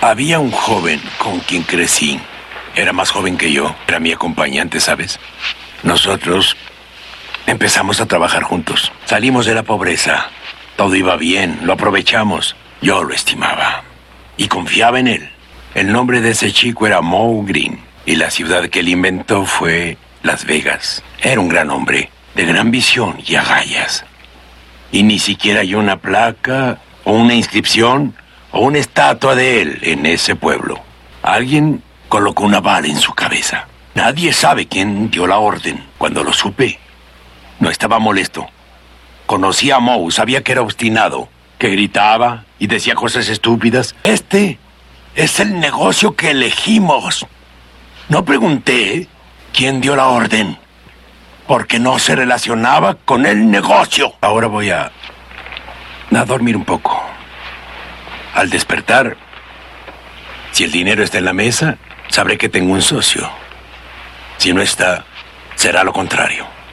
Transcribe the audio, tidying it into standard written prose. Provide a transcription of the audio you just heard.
Había un joven con quien crecí. Era más joven que yo. Era mi acompañante, ¿sabes? Nosotros empezamos a trabajar juntos. Salimos de la pobreza. Todo iba bien, lo aprovechamos. Yo lo estimaba y confiaba en él. El nombre de ese chico era Moe Green y la ciudad que él inventó fue Las Vegas. Era un gran hombre, de gran visión y agallas. Y ni siquiera hay una placa o una inscripción o una estatua de él en ese pueblo. Alguien colocó una bala en su cabeza. Nadie sabe quién dio la orden. Cuando lo supe, no estaba molesto. Conocía a Moe, sabía que era obstinado, que gritaba y decía cosas estúpidas. Este es el negocio que elegimos. No pregunté quién dio la orden, porque no se relacionaba con el negocio. Ahora voy a dormir un poco. Al despertar, si el dinero está en la mesa, sabré que tengo un socio. Si no está, será lo contrario.